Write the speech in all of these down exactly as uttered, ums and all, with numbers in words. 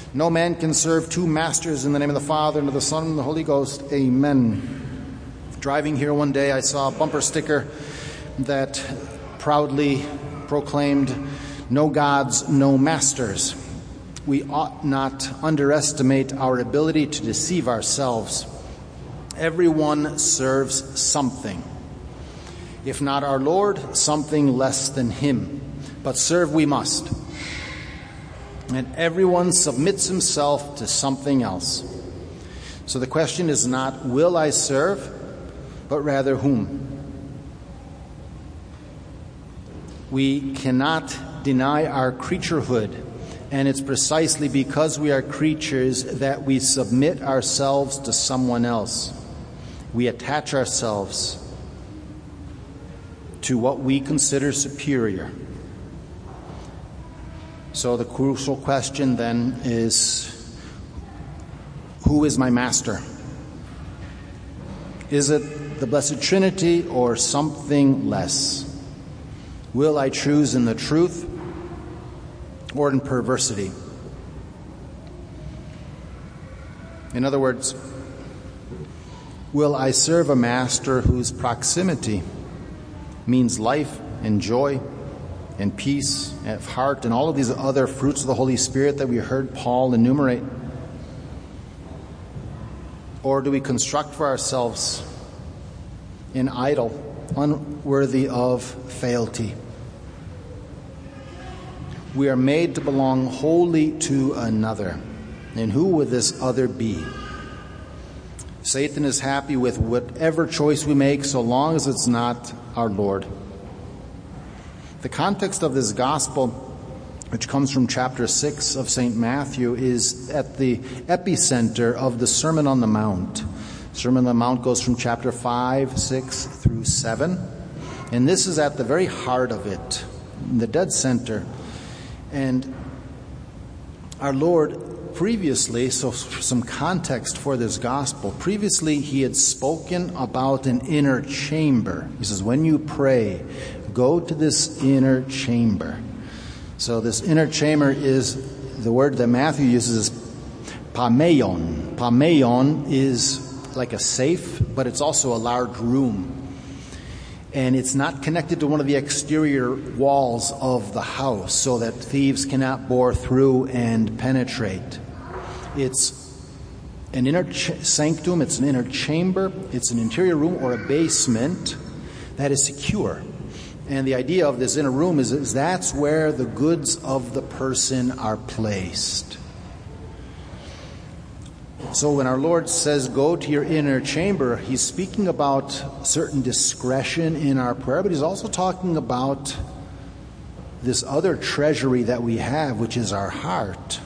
No man can serve two masters. In the name of the Father, and of the Son, and of the Holy Ghost. Amen. Driving here one day, I saw a bumper sticker that proudly proclaimed, "No gods, no masters." We ought not underestimate our ability to deceive ourselves. Everyone serves something. If not our Lord, something less than him. But serve we must. And everyone submits himself to something else. So the question is not, will I serve, but rather whom? We cannot deny our creaturehood, and it's precisely because we are creatures that we submit ourselves to someone else. We attach ourselves to what we consider superior. So the crucial question then is, who is my master? Is it the Blessed Trinity or something less? Will I choose in the truth or in perversity? In other words, will I serve a master whose proximity means life and joy and peace of heart and all of these other fruits of the Holy Spirit that we heard Paul enumerate? Or do we construct for ourselves an idol unworthy of fealty? We are made to belong wholly to another. And who would this other be? Satan is happy with whatever choice we make so long as it's not our Lord. The context of this gospel, which comes from chapter six of Saint Matthew, is at the epicenter of the Sermon on the Mount. Sermon on the Mount goes from chapter five, six through seven. And this is at the very heart of it, in the dead center. And our Lord previously, so some context for this gospel, previously he had spoken about an inner chamber. He says, when you pray, go to this inner chamber. So this inner chamber is, the word that Matthew uses is pameion. Pameion is like a safe, but it's also a large room. And it's not connected to one of the exterior walls of the house so that thieves cannot bore through and penetrate. It's an inner ch- sanctum, it's an inner chamber, it's an interior room or a basement that is secure. And the idea of this inner room is, is that's where the goods of the person are placed. So when our Lord says, go to your inner chamber, he's speaking about certain discretion in our prayer, but he's also talking about this other treasury that we have, which is our heart.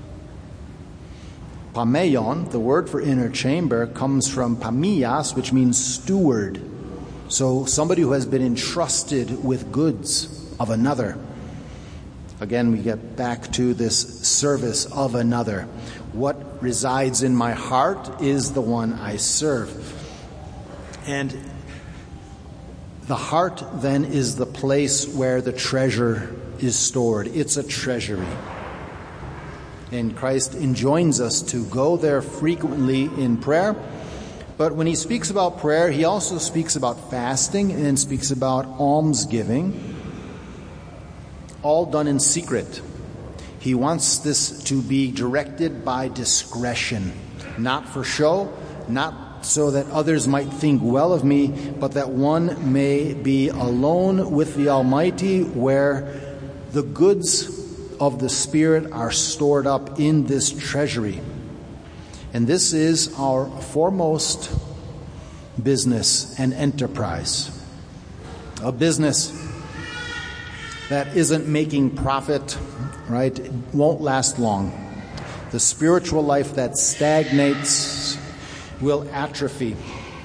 Pameion, the word for inner chamber, comes from pamias, which means steward. So somebody who has been entrusted with goods of another. Again, we get back to this service of another. What resides in my heart is the one I serve. And the heart then is the place where the treasure is stored. It's a treasury. And Christ enjoins us to go there frequently in prayer. But when he speaks about prayer, he also speaks about fasting and speaks about almsgiving, all done in secret. He wants this to be directed by discretion, not for show, not so that others might think well of me, but that one may be alone with the Almighty, where the goods of the Spirit are stored up in this treasury. And this is our foremost business and enterprise. A business that isn't making profit, right? It won't last long. The spiritual life that stagnates will atrophy.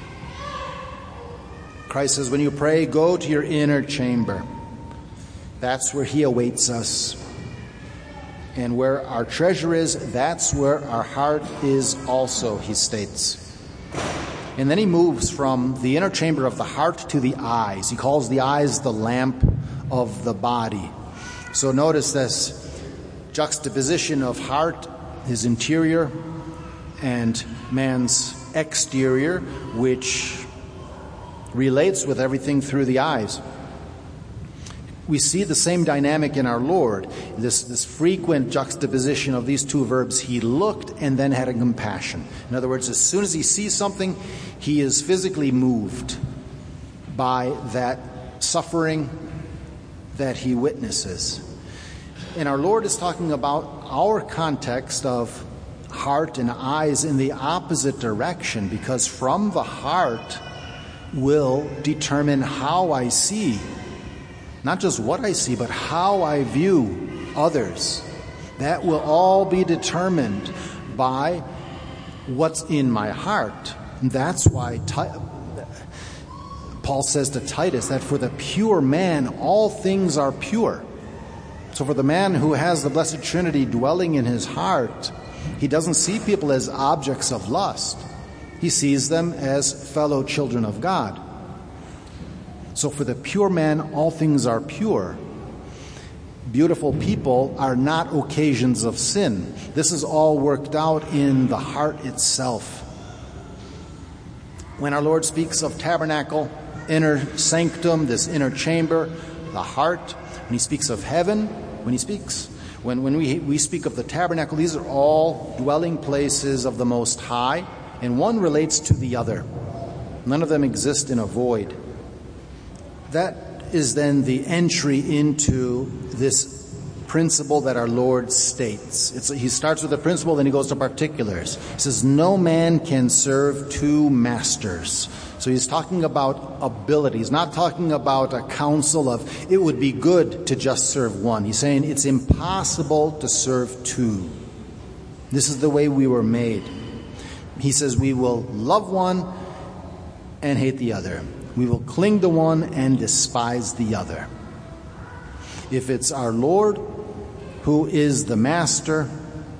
Christ says, when you pray, go to your inner chamber. That's where he awaits us. And where our treasure is, that's where our heart is also, he states. And then he moves from the inner chamber of the heart to the eyes. He calls the eyes the lamp of the body. So notice this juxtaposition of heart his interior and man's exterior, which relates with everything through the eyes. We see the same dynamic in our Lord, this, this frequent juxtaposition of these two verbs. He looked and then had a compassion. In other words, as soon as he sees something, he is physically moved by that suffering that he witnesses. And our Lord is talking about our context of heart and eyes in the opposite direction, because from the heart will determine how I see. Not just what I see, but how I view others. That will all be determined by what's in my heart. And that's why Paul says to Titus that for the pure man, all things are pure. So for the man who has the Blessed Trinity dwelling in his heart, he doesn't see people as objects of lust. He sees them as fellow children of God. So for the pure man, all things are pure. Beautiful people are not occasions of sin. This is all worked out in the heart itself. When our Lord speaks of tabernacle, inner sanctum, this inner chamber, the heart, when he speaks of heaven, when he speaks, when, when we, we speak of the tabernacle, these are all dwelling places of the Most High, and one relates to the other. None of them exist in a void. That is then the entry into this principle that our Lord states. It's, he starts with a principle, then he goes to particulars. He says, no man can serve two masters. So he's talking about ability. He's not talking about a counsel of it would be good to just serve one. He's saying it's impossible to serve two. This is the way we were made. He says we will love one and hate the other. We will cling to one and despise the other. If it's our Lord who is the master,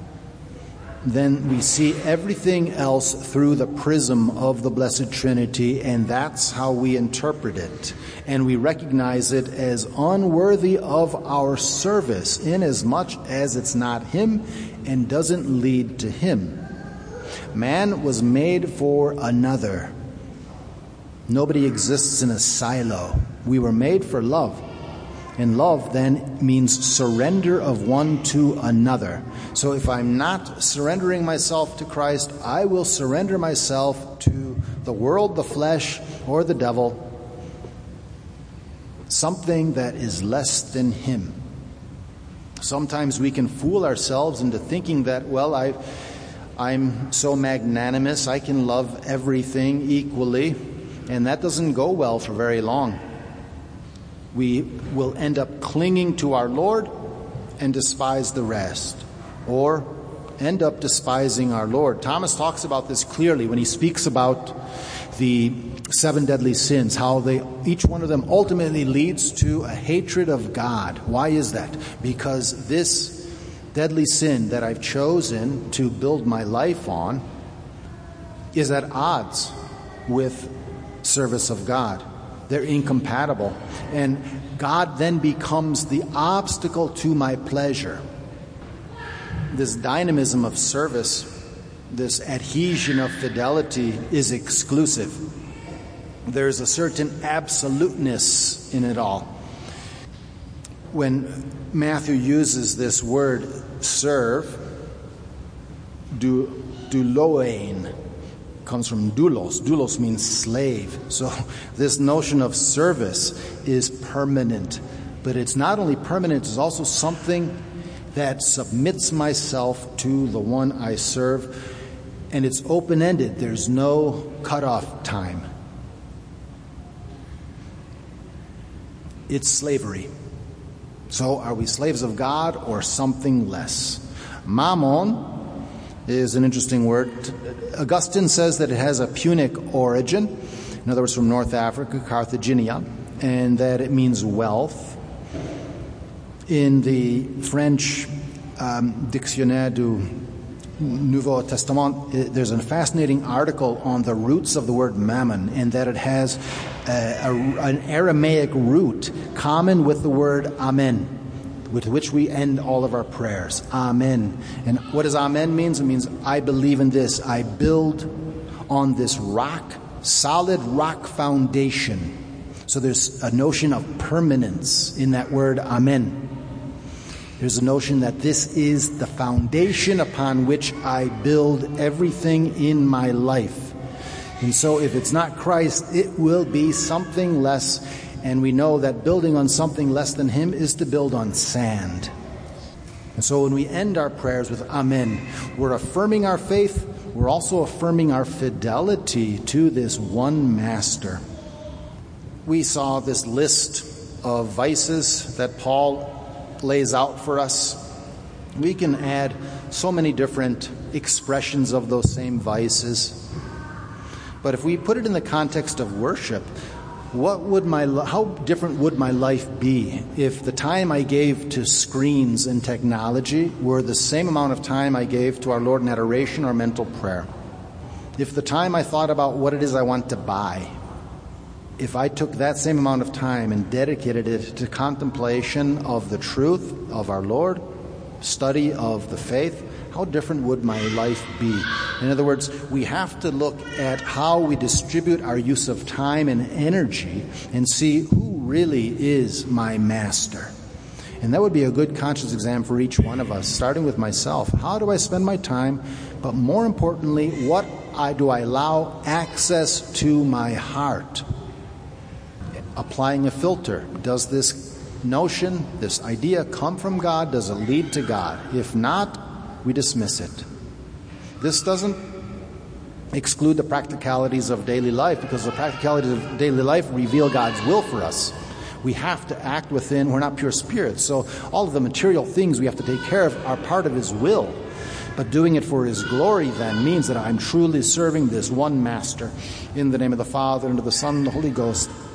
then we see everything else through the prism of the Blessed Trinity, and that's how we interpret it. And we recognize it as unworthy of our service, inasmuch as it's not him and doesn't lead to him. Man was made for another. Nobody exists in a silo. We were made for love. And love then means surrender of one to another. So if I'm not surrendering myself to Christ, I will surrender myself to the world, the flesh, or the devil, something that is less than him. Sometimes we can fool ourselves into thinking that, well, I, I'm so magnanimous, I can love everything equally, and that doesn't go well for very long. We will end up clinging to our Lord and despise the rest, or end up despising our Lord. Thomas talks about this clearly when he speaks about the seven deadly sins, how they each one of them ultimately leads to a hatred of God. Why is that? Because this deadly sin that I've chosen to build my life on is at odds with service of God. They're incompatible. And God then becomes the obstacle to my pleasure. This dynamism of service, this adhesion of fidelity is exclusive. There's a certain absoluteness in it all. When Matthew uses this word serve, du, douloein, comes from doulos. Doulos means slave. So this notion of service is permanent. But it's not only permanent, it's also something that submits myself to the one I serve. And it's open-ended. There's no cutoff time. It's slavery. So are we slaves of God or something less? Mammon is an interesting word. Augustine says that it has a Punic origin, in other words, from North Africa, Carthaginia, and that it means wealth. In the French um, Dictionnaire du Nouveau Testament, it, there's a fascinating article on the roots of the word mammon, and that it has a, a, an Aramaic root common with the word amen. with which we end all of our prayers. Amen. And what does amen means? It means I believe in this. I build on this rock, solid rock foundation. So there's a notion of permanence in that word amen. There's a notion that this is the foundation upon which I build everything in my life. And so if it's not Christ, it will be something less. And we know that building on something less than him is to build on sand. And so when we end our prayers with amen, we're affirming our faith. We're also affirming our fidelity to this one master. We saw this list of vices that Paul lays out for us. We can add so many different expressions of those same vices. But if we put it in the context of worship, what would my how different would my life be if the time I gave to screens and technology were the same amount of time I gave to our Lord in adoration or mental prayer? If the time I thought about what it is I want to buy, if I took that same amount of time and dedicated it to contemplation of the truth of our Lord, study of the faith, how different would my life be? In other words, we have to look at how we distribute our use of time and energy and see who really is my master. And that would be a good conscience exam for each one of us, starting with myself. How do I spend my time? But more importantly, what I, do I allow access to my heart? Applying a filter. Does this notion, this idea come from God? Does it lead to God? If not, we dismiss it. This doesn't exclude the practicalities of daily life, because the practicalities of daily life reveal God's will for us. We have to act within, we're not pure spirits, so all of the material things we have to take care of are part of his will. But doing it for his glory then means that I'm truly serving this one master. In the name of the Father, and of the Son, and the Holy Ghost.